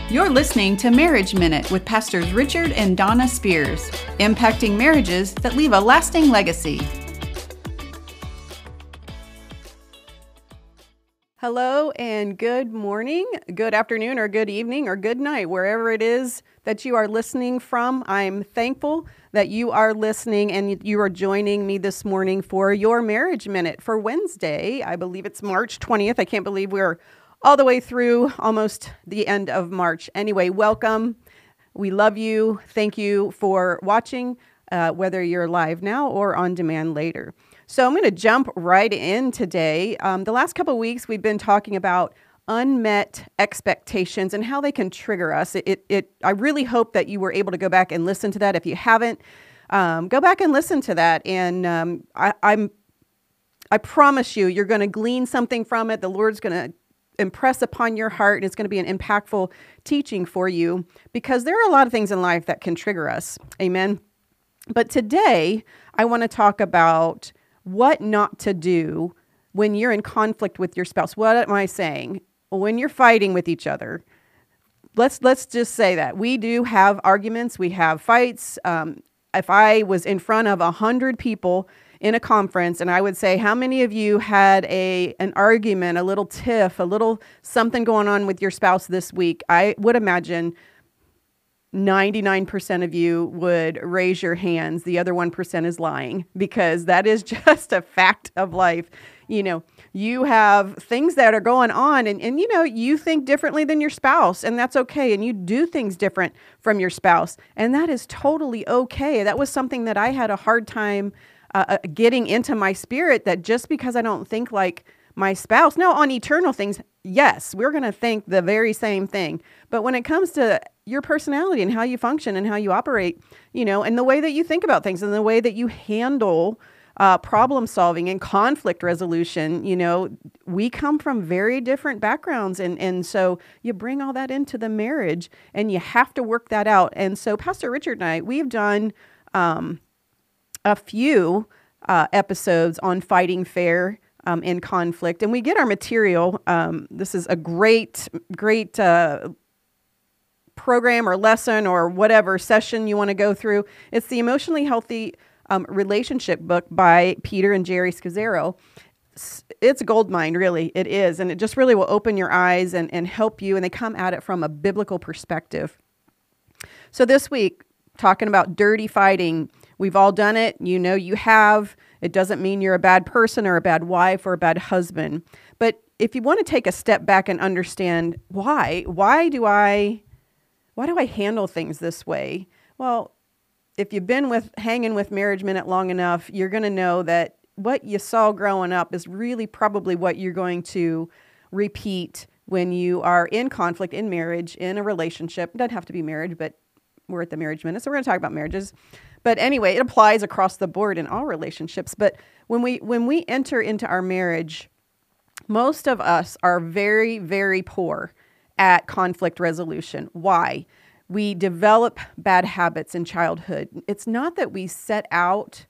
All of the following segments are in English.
You're listening to Marriage Minute with Pastors Richard and Donna Spears, impacting marriages that leave a lasting legacy. Hello and good morning, good afternoon, or good evening, or good night, wherever it is that you are listening from. I'm thankful that you are listening and you are joining me this morning for your Marriage Minute for Wednesday. I believe it's March 20th. I can't believe we're all the way through almost the end of March. Anyway, welcome. We love you. Thank you for watching, whether you're live now or on demand later. So I'm going to jump right in today. The last couple of weeks, we've been talking about unmet expectations and how they can trigger us. I really hope that you were able to go back and listen to that. If you haven't, go back and listen to that. And I promise you, you're going to glean something from it. The Lord's going to impress upon your heart, and it's going to be an impactful teaching for you, because there are a lot of things in life that can trigger us. Amen. But today, I want to talk about what not to do when you're in conflict with your spouse. What am I saying? When you're fighting with each other. Let's just say that we do have arguments. We have fights. If I was in front of 100 people in a conference, and I would say, how many of you had an argument, a little tiff, a little something going on with your spouse this week? I would imagine 99% of you would raise your hands. The other 1% is lying, because that is just a fact of life. You know, you have things that are going on and you know, you think differently than your spouse, and that's okay. And you do things different from your spouse, and that is totally okay. That was something that I had a hard time getting into my spirit, that just because I don't think like my spouse, now on eternal things, yes, we're going to think the very same thing. But when it comes to your personality and how you function and how you operate, you know, and the way that you think about things and the way that you handle problem solving and conflict resolution, you know, we come from very different backgrounds. And so you bring all that into the marriage, and you have to work that out. And so Pastor Richard and I, we've done a few episodes on fighting fair in conflict, and we get our material. This is a great program or lesson or whatever session you want to go through. It's the Emotionally Healthy Relationship book by Peter and Jerry Scazzero. It's a gold mine, really. It is. And it just really will open your eyes and help you. And they come at it from a biblical perspective. So this week, talking about dirty fighting. We've all done it. You know you have. It doesn't mean you're a bad person or a bad wife or a bad husband. But if you want to take a step back and understand why do I handle things this way? Well, if you've been hanging with Marriage Minute long enough, you're going to know that what you saw growing up is really probably what you're going to repeat when you are in conflict, in marriage, in a relationship. It doesn't have to be marriage, but we're at the Marriage Minute, so we're going to talk about marriages. But anyway, it applies across the board in all relationships. But when we enter into our marriage, most of us are very, very poor at conflict resolution. Why? We develop bad habits in childhood. It's not that we set out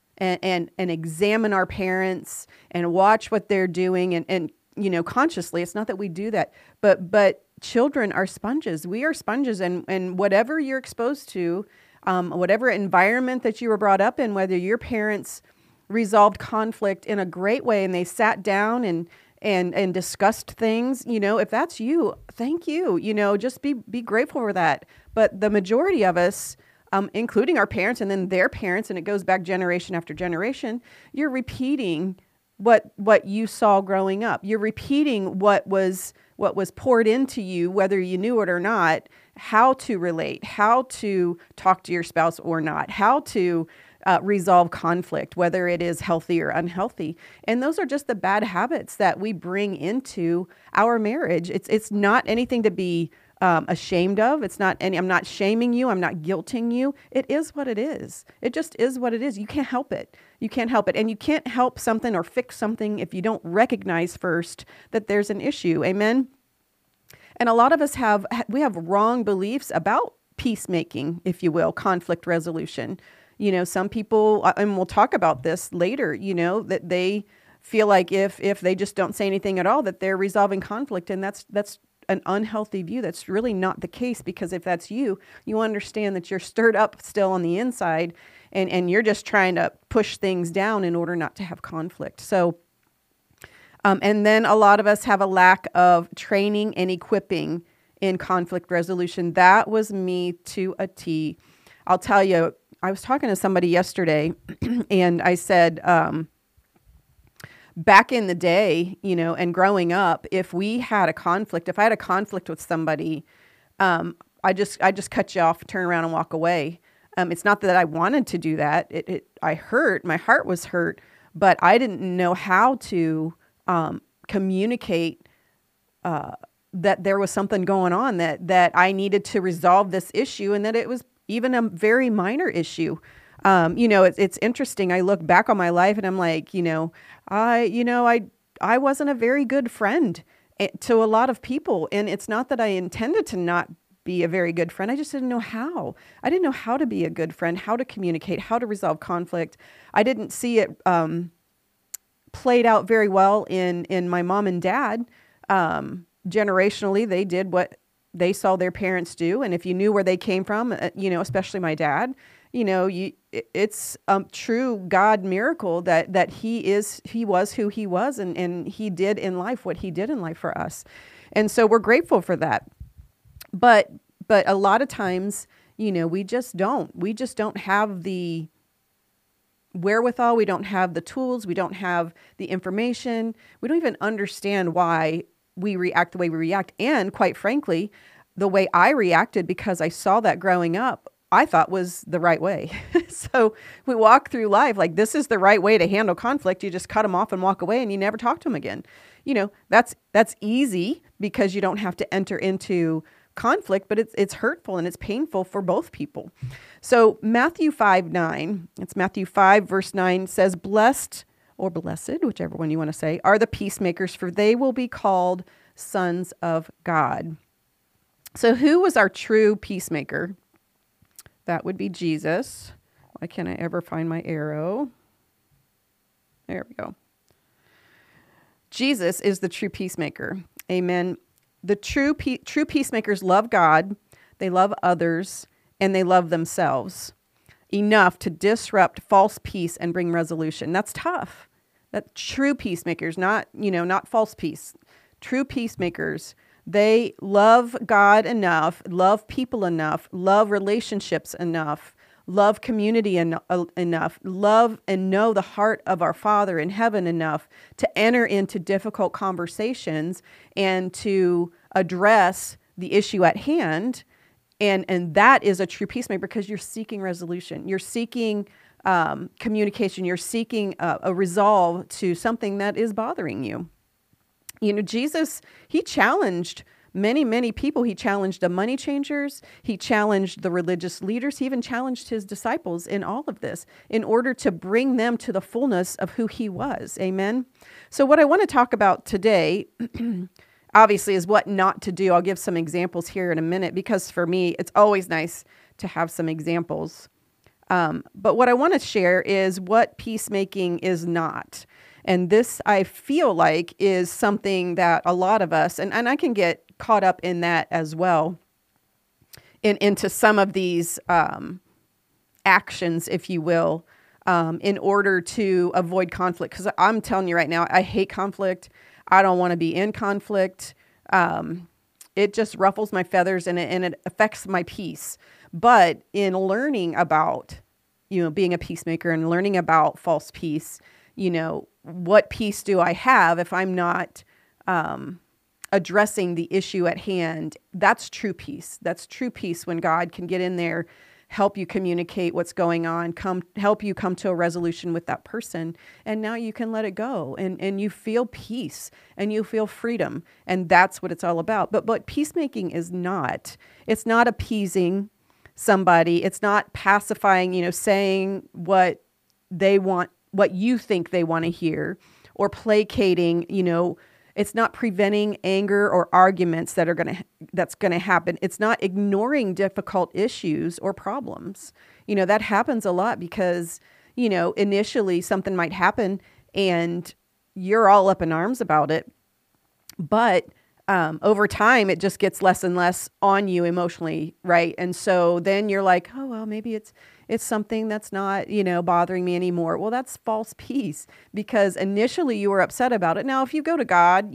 and examine our parents and watch what they're doing and you know, consciously. It's not that we do that. But children are sponges. We are sponges, and whatever you're exposed to, whatever environment that you were brought up in, whether your parents resolved conflict in a great way and they sat down and discussed things, you know, if that's you, thank you, you know, just be grateful for that. But the majority of us, including our parents and then their parents, and it goes back generation after generation, you're repeating what you saw growing up. You're repeating what was poured into you, whether you knew it or not, how to relate, how to talk to your spouse or not, how to resolve conflict, whether it is healthy or unhealthy. And those are just the bad habits that we bring into our marriage. It's not anything to be ashamed of. It's not I'm not shaming you. I'm not guilting you. It is what it is. It just is what it is. You can't help it. You can't help it. And you can't help something or fix something if you don't recognize first that there's an issue. Amen. And a lot of us have wrong beliefs about peacemaking, if you will, conflict resolution. You know, some people, and we'll talk about this later, you know, that they feel like if they just don't say anything at all, that they're resolving conflict. And that's an unhealthy view. That's really not the case, because if that's you, you understand that you're stirred up still on the inside, and you're just trying to push things down in order not to have conflict. So, and then a lot of us have a lack of training and equipping in conflict resolution. That was me to a T. I'll tell you, I was talking to somebody yesterday and I said, back in the day, and growing up, if I had a conflict with somebody, I just cut you off, turn around and walk away. It's not that I wanted to do that. My heart was hurt, but I didn't know how to communicate that there was something going on, that I needed to resolve this issue, and that it was even a very minor issue. It's interesting. I look back on my life and I'm like, I wasn't a very good friend to a lot of people. And it's not that I intended to not be a very good friend. I just didn't know how. I didn't know how to be a good friend, how to communicate, how to resolve conflict. I didn't see it played out very well in my mom and dad. Generationally, they did what they saw their parents do. And if you knew where they came from, especially my dad, it's a true God miracle that he was who he was, and he did in life what he did in life for us. And so we're grateful for that. But a lot of times, we just don't have the wherewithal. We don't have the tools. We don't have the information. We don't even understand why we react the way we react. And quite frankly, the way I reacted, because I saw that growing up, I thought was the right way. So we walk through life like this is the right way to handle conflict. You just cut them off and walk away, and you never talk to them again. That's easy because you don't have to enter into conflict, but it's hurtful and it's painful for both people. So Matthew 5:9, it's Matthew 5 verse 9 says, "Blessed," or blessed, whichever one you want to say, "are the peacemakers, for they will be called sons of God." So who was our true peacemaker? That would be Jesus. Why can't I ever find my arrow? There we go. Jesus is the true peacemaker. Amen. The true peacemakers love God, they love others, and they love themselves enough to disrupt false peace and bring resolution. That's tough. That true peacemakers, not false peace. True peacemakers, they love God enough, love people enough, love relationships enough, love community enough, love and know the heart of our Father in heaven enough to enter into difficult conversations and to address the issue at hand. And that is a true peacemaker, because you're seeking resolution. You're seeking communication. You're seeking a resolve to something that is bothering you. Jesus, he challenged many, many people. He challenged the money changers. He challenged the religious leaders. He even challenged his disciples in all of this in order to bring them to the fullness of who he was. Amen. So what I want to talk about today, obviously, is what not to do. I'll give some examples here in a minute, because for me, it's always nice to have some examples. But what I want to share is what peacemaking is not. And this, I feel like, is something that a lot of us, and I can get caught up in that as well, into some of these actions, if you will, in order to avoid conflict. Because I'm telling you right now, I hate conflict. I don't want to be in conflict. It just ruffles my feathers, and it affects my peace. But in learning about, being a peacemaker and learning about false peace, what peace do I have if I'm not addressing the issue at hand? That's true peace. That's true peace when God can get in there, help you communicate what's going on, help you come to a resolution with that person, and now you can let it go, and you feel peace and you feel freedom, and that's what it's all about. But peacemaking is not. It's not appeasing somebody. It's not pacifying, saying what they want, what you think they want to hear, or placating. It's not preventing anger or arguments that's going to happen. It's not ignoring difficult issues or problems. That happens a lot because, initially something might happen and you're all up in arms about it. But over time, it just gets less and less on you emotionally, right? And so then you're like, oh, well, maybe it's something that's not, bothering me anymore. Well, that's false peace, because initially you were upset about it. Now, if you go to God,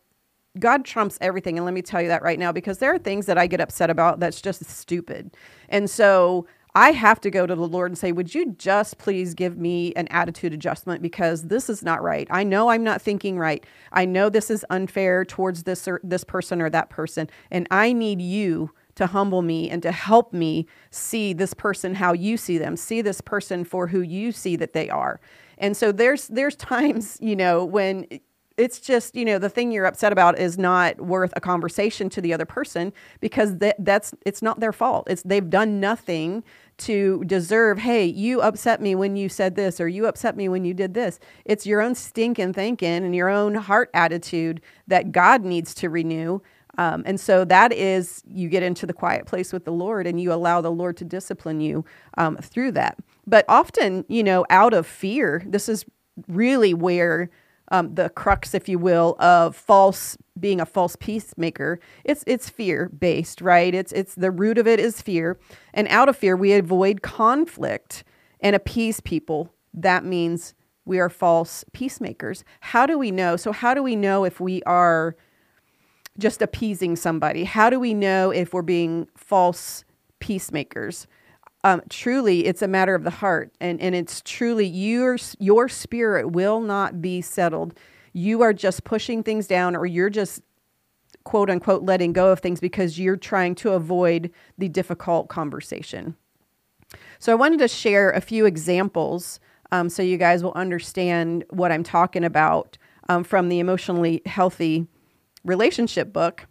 God trumps everything. And let me tell you that right now, because there are things that I get upset about that's just stupid. And so I have to go to the Lord and say, would you just please give me an attitude adjustment, because this is not right. I know I'm not thinking right. I know this is unfair towards this person or that person. And I need you to humble me and to help me see this person how you see them, see this person for who you see that they are. And so there's times, when it's just, the thing you're upset about is not worth a conversation to the other person, because it's not their fault. They've done nothing to deserve, hey, you upset me when you said this, or you upset me when you did this. It's your own stinking thinking and your own heart attitude that God needs to renew. And so that is, you get into the quiet place with the Lord and you allow the Lord to discipline you through that. But often, out of fear, this is really where the crux, if you will, of being a false peacemaker, it's fear based, right? It's the root of it is fear. And out of fear, we avoid conflict and appease people. That means we are false peacemakers. How do we know? So how do we know if we are just appeasing somebody? How do we know if we're being false peacemakers? Truly, it's a matter of the heart, and it's truly your spirit will not be settled. You are just pushing things down, or you're just, quote unquote, letting go of things because you're trying to avoid the difficult conversation. So I wanted to share a few examples so you guys will understand what I'm talking about from the Emotionally Healthy Relationship book.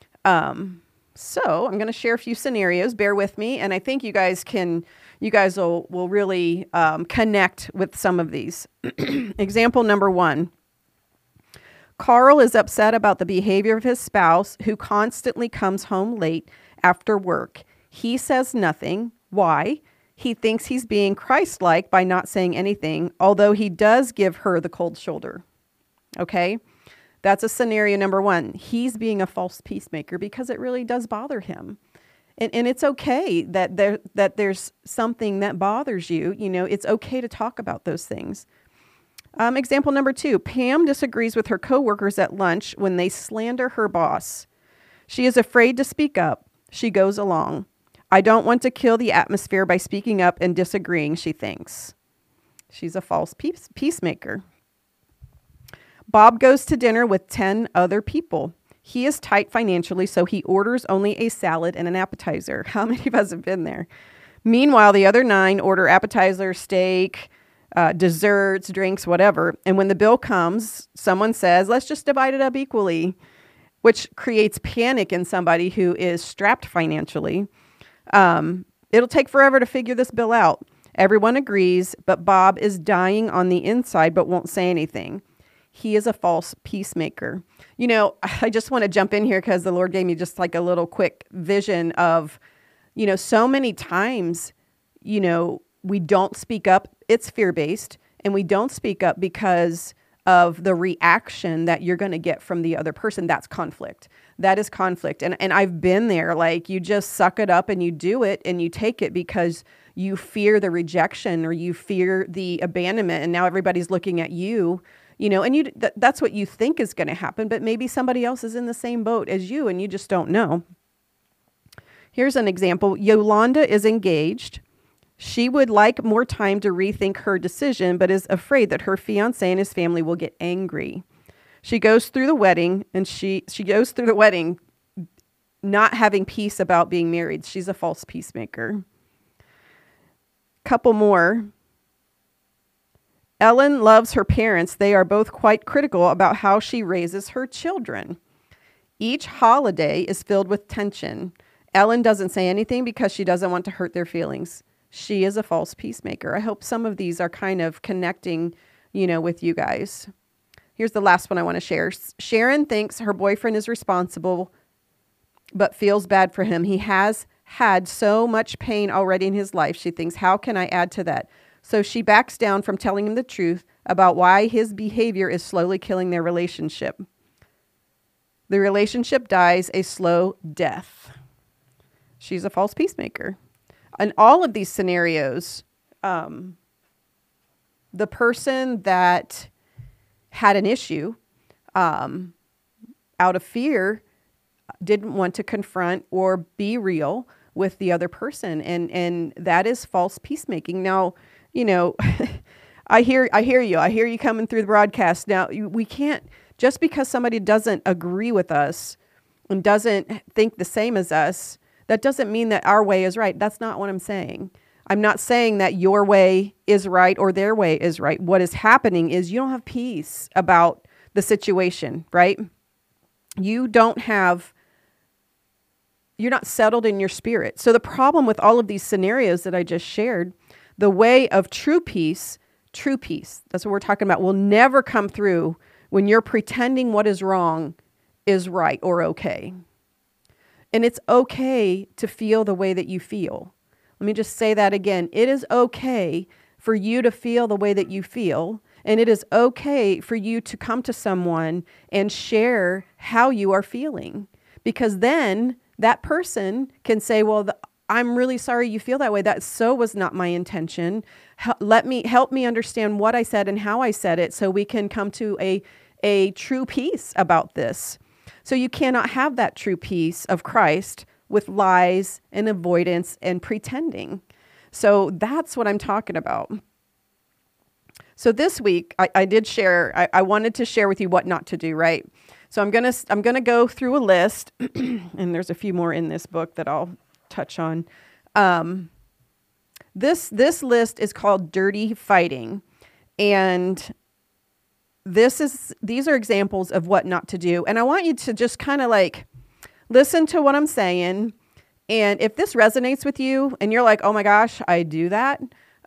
So I'm going to share a few scenarios. Bear with me. And I think you guys will really connect with some of these. Example number 1. Carl is upset about the behavior of his spouse, who constantly comes home late after work. He says nothing. Why? He thinks he's being Christ-like by not saying anything, although he does give her the cold shoulder. Okay? That's a scenario number 1. He's being a false peacemaker because it really does bother him. And it's okay that there's something that bothers you. It's okay to talk about those things. Example number 2. Pam disagrees with her coworkers at lunch when they slander her boss. She is afraid to speak up. She goes along. I don't want to kill the atmosphere by speaking up and disagreeing, she thinks. She's a false peacemaker. Bob goes to dinner with 10 other people. He is tight financially, so he orders only a salad and an appetizer. How many of us have been there? Meanwhile, the other 9 order appetizer, steak, desserts, drinks, whatever. And when the bill comes, someone says, let's just divide it up equally, which creates panic in somebody who is strapped financially. It'll take forever to figure this bill out. Everyone agrees, but Bob is dying on the inside but won't say anything. He is a false peacemaker. I just want to jump in here because the Lord gave me just like a little quick vision of, so many times, we don't speak up. It's fear-based, and we don't speak up because of the reaction that you're going to get from the other person. That's conflict. That is conflict. And I've been there. Like, you just suck it up and you do it and you take it because you fear the rejection or you fear the abandonment. And now everybody's looking at you. And that's what you think is going to happen, but maybe somebody else is in the same boat as you and you just don't know. Here's an example. Yolanda is engaged. She would like more time to rethink her decision, but is afraid that her fiancé and his family will get angry. She goes through the wedding, and she goes through the wedding not having peace about being married. She's a false peacemaker. Couple more. Ellen loves her parents. They are both quite critical about how she raises her children. Each holiday is filled with tension. Ellen doesn't say anything because she doesn't want to hurt their feelings. She is a false peacemaker. I hope some of these are kind of connecting, with you guys. Here's the last one I want to share. Sharon thinks her boyfriend is responsible, but feels bad for him. He has had so much pain already in his life. She thinks, how can I add to that? So she backs down from telling him the truth about why his behavior is slowly killing their relationship. The relationship dies a slow death. She's a false peacemaker. In all of these scenarios, the person that had an issue out of fear didn't want to confront or be real with the other person. And that is false peacemaking. Now, I hear you. I hear you coming through the broadcast. Now, we can't, just because somebody doesn't agree with us and doesn't think the same as us, that doesn't mean that our way is right. That's not what I'm saying. I'm not saying that your way is right or their way is right. What is happening is you don't have peace about the situation, right? You're not settled in your spirit. So the problem with all of these scenarios that I just shared, the way of true peace, that's what we're talking about, will never come through when you're pretending what is wrong is right or okay. And it's okay to feel the way that you feel. Let me just say that again. It is okay for you to feel the way that you feel. And it is okay for you to come to someone and share how you are feeling. Because then that person can say, well, I'm really sorry you feel that way. That so was not my intention. Help me understand what I said and how I said it so we can come to a true peace about this. So you cannot have that true peace of Christ with lies and avoidance and pretending. So that's what I'm talking about. So this week I did share, I wanted to share with you what not to do, right? So I'm gonna go through a list, and there's a few more in this book that I'll touch on. This list is called Dirty Fighting, and these are examples of what not to do. And I want you to just kind of like listen to what I'm saying. And if this resonates with you and you're like, oh my gosh, I do that,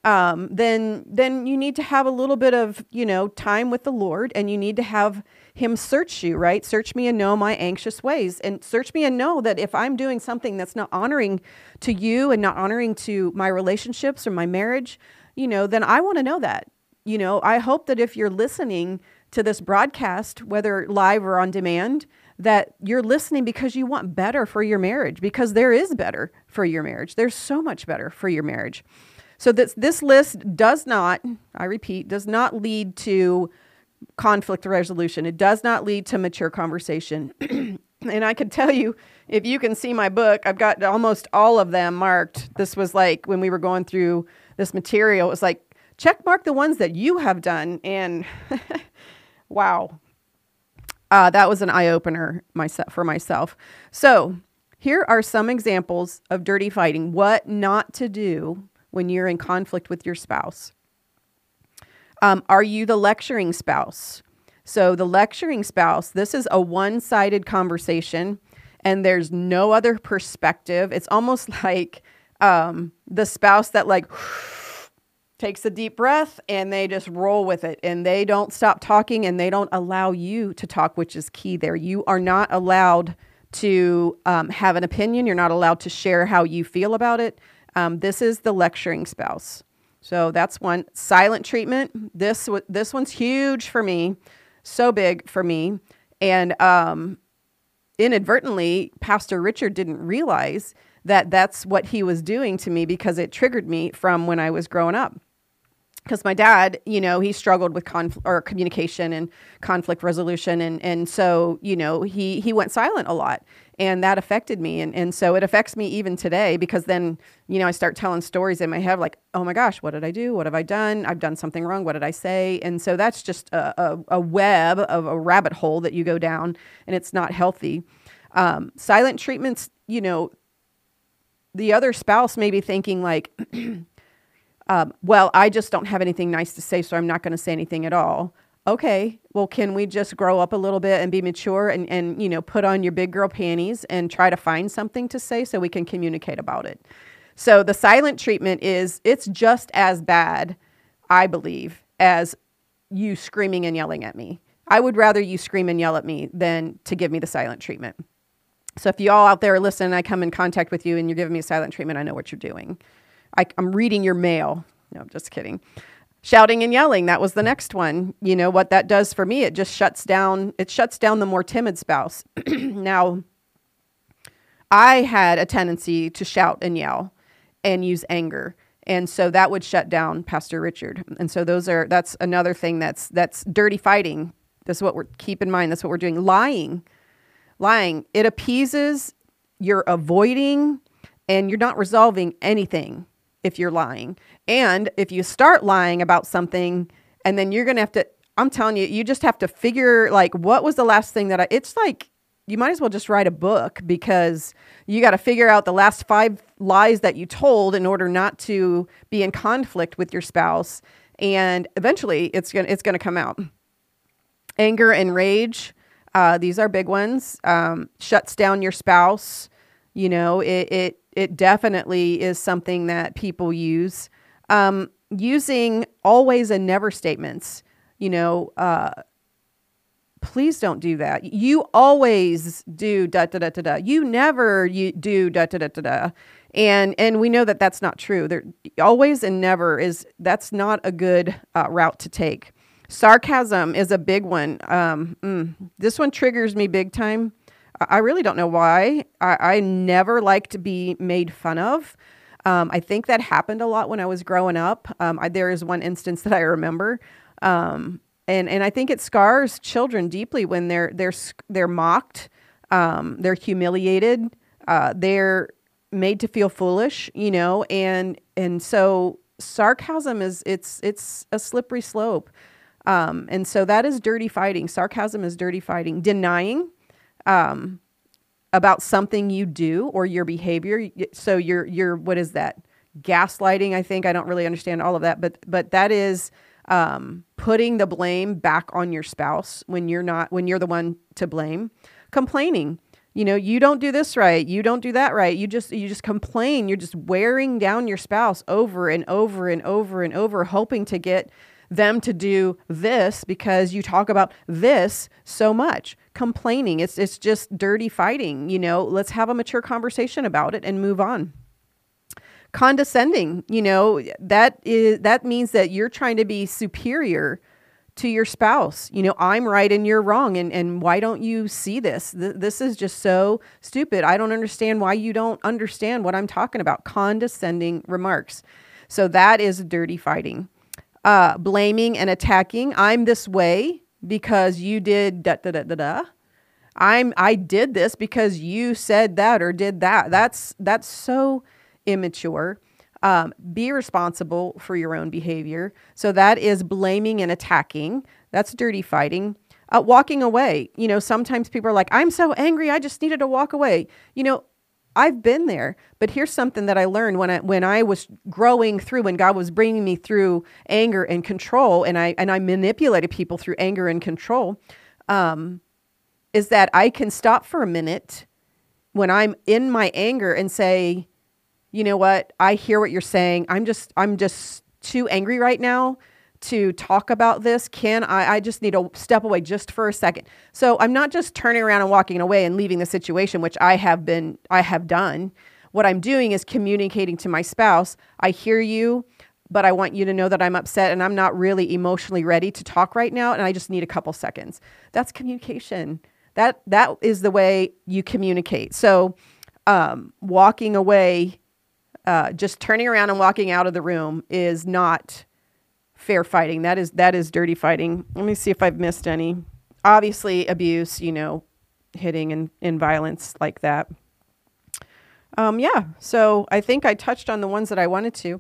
then you need to have a little bit of, time with the Lord, and you need to have him search you, right? Search me and know my anxious ways, and search me and know that if I'm doing something that's not honoring to you and not honoring to my relationships or my marriage, then I want to know that. I hope that if you're listening to this broadcast, whether live or on demand, that you're listening because you want better for your marriage, because there is better for your marriage. There's so much better for your marriage. So this list does not, I repeat, does not lead to conflict resolution. It does not lead to mature conversation. And I can tell you, if you can see my book, I've got almost all of them marked. This was like when we were going through this material, it was like, check mark the ones that you have done. And wow, that was an eye-opener for myself. So here are some examples of dirty fighting, what not to do when you're in conflict with your spouse. Are you the lecturing spouse? So the lecturing spouse, this is a one-sided conversation, and there's no other perspective. It's almost like the spouse that takes a deep breath and they just roll with it, and they don't stop talking, and they don't allow you to talk, which is key there. You are not allowed to have an opinion. You're not allowed to share how you feel about it. This is the lecturing spouse. So that's one. Silent treatment. This one's huge for me, so big for me. And inadvertently, Pastor Richard didn't realize that that's what he was doing to me, because it triggered me from when I was growing up. Because my dad, he struggled with communication and conflict resolution. And so, he went silent a lot, and that affected me. And so it affects me even today, because then, I start telling stories in my head like, oh my gosh, what did I do? What have I done? I've done something wrong. What did I say? And so that's just a web of a rabbit hole that you go down, and it's not healthy. Silent treatments, the other spouse may be thinking like, well, I just don't have anything nice to say, so I'm not going to say anything at all. Okay, well, can we just grow up a little bit and be mature and put on your big girl panties and try to find something to say so we can communicate about it? So the silent treatment it's just as bad, I believe, as you screaming and yelling at me. I would rather you scream and yell at me than to give me the silent treatment. So if you all out there are listening, I come in contact with you and you're giving me a silent treatment, I know what you're doing. I'm reading your mail. No, I'm just kidding. Shouting and yelling, that was the next one. You know what that does for me? It just shuts down the more timid spouse. Now, I had a tendency to shout and yell and use anger. And so that would shut down Pastor Richard. And so that's another thing that's dirty fighting. That's what keep in mind. That's what we're doing. Lying, it appeases, you're avoiding, and you're not resolving anything if you're lying. And if you start lying about something, and then you're going to have to, I'm telling you, you just have to figure, like, what was the last thing it's like, you might as well just write a book, because you got to figure out the last 5 lies that you told in order not to be in conflict with your spouse. And eventually it's going to come out. Anger and rage. These are big ones. Shuts down your spouse. You know, it definitely is something that people use. Using always and never statements, you know, please don't do that. You always do da da da da da. You never do da da da da da. And we know that that's not true. Always and never that's not a good route to take. Sarcasm is a big one. This one triggers me big time. I really don't know why. I never like to be made fun of. I think that happened a lot when I was growing up. There is one instance that I remember. And I think it scars children deeply when they're mocked, they're humiliated, they're made to feel foolish, you know, and so sarcasm it's a slippery slope. And so that is dirty fighting. Sarcasm is dirty fighting. Denying about something you do or your behavior. So you're what is that? Gaslighting, I think. I don't really understand all of that, but that is putting the blame back on your spouse when you're the one to blame. Complaining. You know, you don't do this right. You don't do that right. You just complain. You're just wearing down your spouse over and over and over and over, hoping to get them to do this because you talk about this so much. Complaining. It's just dirty fighting. You know, let's have a mature conversation about it and move on. Condescending, you know, that means that you're trying to be superior to your spouse. You know, I'm right and you're wrong. And why don't you see this? This is just so stupid. I don't understand why you don't understand what I'm talking about. Condescending remarks. So that is dirty fighting. Blaming and attacking. I'm this way because you did da da da da da. I did this because you said that or did that. That's so immature. Be responsible for your own behavior. So that is blaming and attacking. That's dirty fighting. Walking away. You know, sometimes people are like, I'm so angry, I just needed to walk away. You know, I've been there, but here's something that I learned when I was growing through, when God was bringing me through anger and control, and I manipulated people through anger and control, is that I can stop for a minute when I'm in my anger and say, you know what? I hear what you're saying. I'm just too angry right now to talk about this. I just need to step away just for a second. So I'm not just turning around and walking away and leaving the situation, which I have done. What I'm doing is communicating to my spouse. I hear you, but I want you to know that I'm upset and I'm not really emotionally ready to talk right now. And I just need a couple seconds. That's communication. That is the way you communicate. So, walking away, just turning around and walking out of the room is not fair fighting. That is dirty fighting. Let me see if I've missed any. Obviously, abuse, you know, hitting and violence like that. Yeah. So I think I touched on the ones that I wanted to.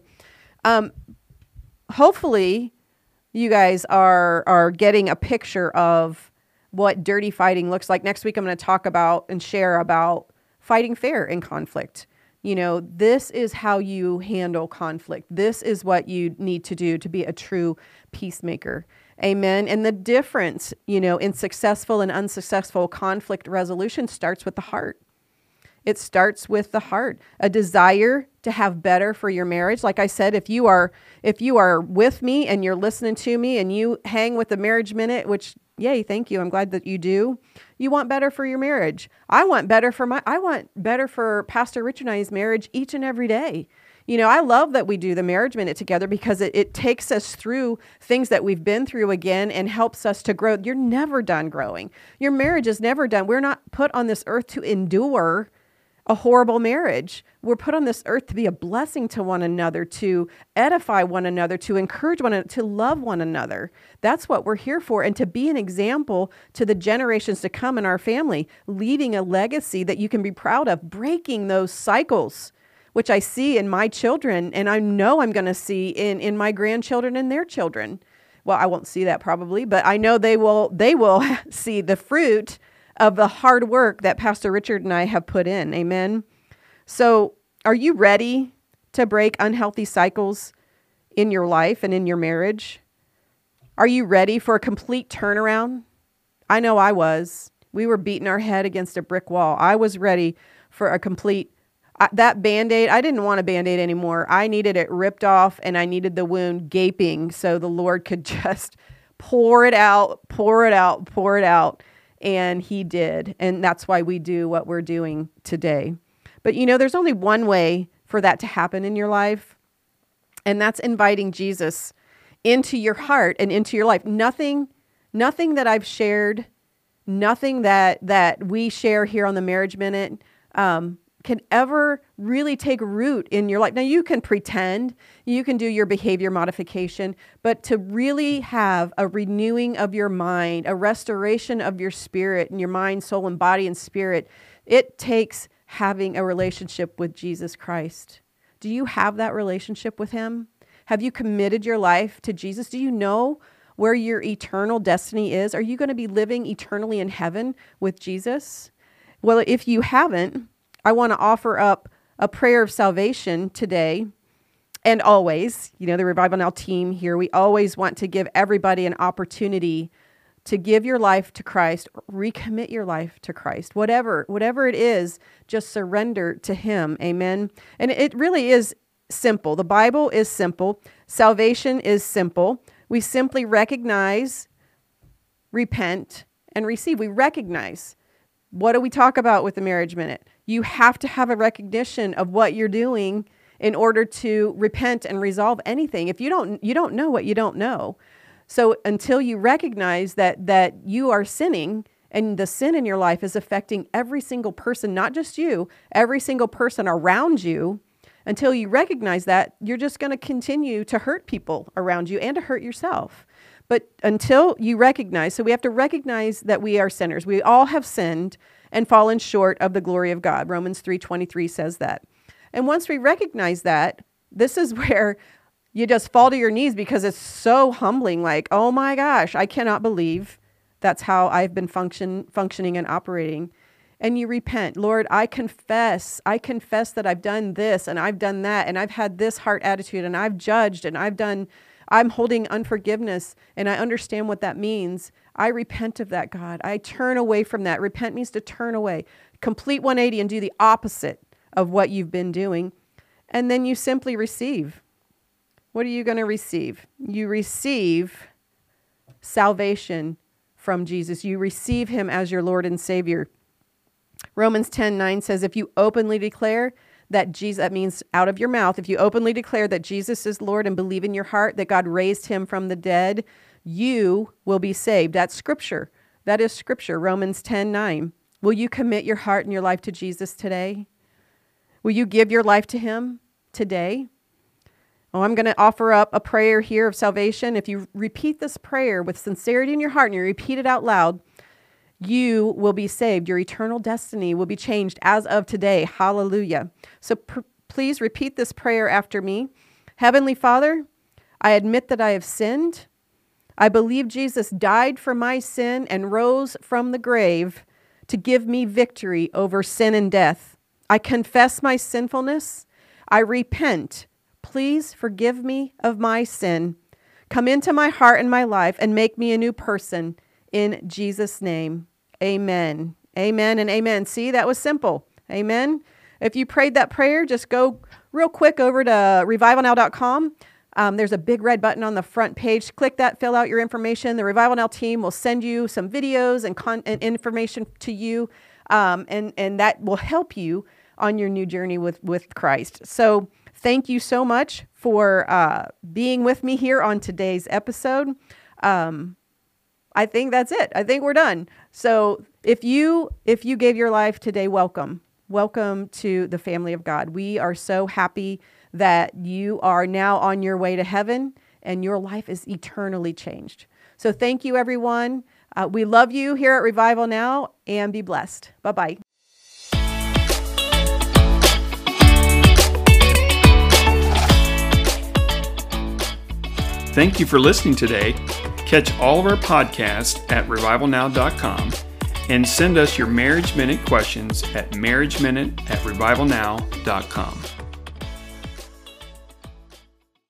Hopefully, you guys are getting a picture of what dirty fighting looks like. Next week, I'm going to talk about and share about fighting fair in conflict. You know, this is how you handle conflict. This is what you need to do to be a true peacemaker. Amen. And the difference, you know, in successful and unsuccessful conflict resolution starts with the heart. It starts with the heart, a desire to have better for your marriage. Like I said, if you are with me and you're listening to me and you hang with the Marriage Minute, which, yay, thank you. I'm glad that you do. You want better for your marriage. I want better for Pastor Rich and I's marriage each and every day. I love that we do the Marriage Minute together because it takes us through things that we've been through again and helps us to grow. You're never done growing. Your marriage is never done. We're not put on this earth to endure a horrible marriage. We're put on this earth to be a blessing to one another, to edify one another, to encourage one another, to love one another. That's what we're here for. And to be an example to the generations to come in our family, leaving a legacy that you can be proud of, breaking those cycles, which I see in my children, and I know I'm going to see in my grandchildren and their children. Well, I won't see that probably, but I know they will see the fruit of the hard work that Pastor Richard and I have put in. Amen. So are you ready to break unhealthy cycles in your life and in your marriage? Are you ready for a complete turnaround? I know I was. We were beating our head against a brick wall. I was ready for a complete, that Band-Aid, I didn't want a Band-Aid anymore. I needed it ripped off and I needed the wound gaping so the Lord could just pour it out. And he did. And that's why we do what we're doing today. But there's only one way for that to happen in your life. And that's inviting Jesus into your heart and into your life. Nothing that I've shared, nothing that we share here on the Marriage Minute, can ever really take root in your life. Now, you can pretend, you can do your behavior modification, but to really have a renewing of your mind, a restoration of your spirit and your mind, soul, and body and spirit, it takes having a relationship with Jesus Christ. Do you have that relationship with him? Have you committed your life to Jesus? Do you know where your eternal destiny is? Are you going to be living eternally in heaven with Jesus? Well, if you haven't, I want to offer up a prayer of salvation today and always. The Revival Now team here, we always want to give everybody an opportunity to give your life to Christ, recommit your life to Christ. Whatever it is, just surrender to him. Amen. And it really is simple. The Bible is simple. Salvation is simple. We simply recognize, repent, and receive. We recognize. What do we talk about with the Marriage Minute? You have to have a recognition of what you're doing in order to repent and resolve anything. If you don't know what you don't know. So until you recognize that you are sinning and the sin in your life is affecting every single person, not just you, every single person around you, until you recognize that, you're just going to continue to hurt people around you and to hurt yourself. But until you recognize, so we have to recognize that we are sinners. We all have sinned and fallen short of the glory of God. Romans 3:23 says that. And once we recognize that, this is where you just fall to your knees because it's so humbling. Like, oh my gosh, I cannot believe that's how I've been functioning and operating. And you repent. Lord, I confess that I've done this and I've done that and I've had this heart attitude and I've judged and I'm holding unforgiveness and I understand what that means. I repent of that, God. I turn away from that. Repent means to turn away. Complete 180 and do the opposite of what you've been doing. And then you simply receive. What are you going to receive? You receive salvation from Jesus. You receive him as your Lord and Savior. Romans 10:9 says, if you openly declare that Jesus, that means out of your mouth, if you openly declare that Jesus is Lord and believe in your heart that God raised him from the dead, you will be saved. That's scripture. That is scripture. Romans 10:9. Will you commit your heart and your life to Jesus today? Will you give your life to him today? Oh, I'm going to offer up a prayer here of salvation. If you repeat this prayer with sincerity in your heart and you repeat it out loud, you will be saved. Your eternal destiny will be changed as of today. Hallelujah. So please repeat this prayer after me. Heavenly Father, I admit that I have sinned. I believe Jesus died for my sin and rose from the grave to give me victory over sin and death. I confess my sinfulness. I repent. Please forgive me of my sin. Come into my heart and my life and make me a new person. In Jesus' name, amen. Amen and amen. See, that was simple. Amen. If you prayed that prayer, just go real quick over to revivalnow.com. There's a big red button on the front page. Click that, fill out your information. The Revival Now team will send you some videos and information to you, and that will help you on your new journey with Christ. So thank you so much for being with me here on today's episode. I think that's it. I think we're done. So if you gave your life today, welcome to the family of God. We are so happy that you are now on your way to heaven and your life is eternally changed. So thank you, everyone. We love you here at Revival Now, and be blessed. Bye-bye. Thank you for listening today. Catch all of our podcasts at revivalnow.com and send us your Marriage Minute questions at marriageminute@revivalnow.com.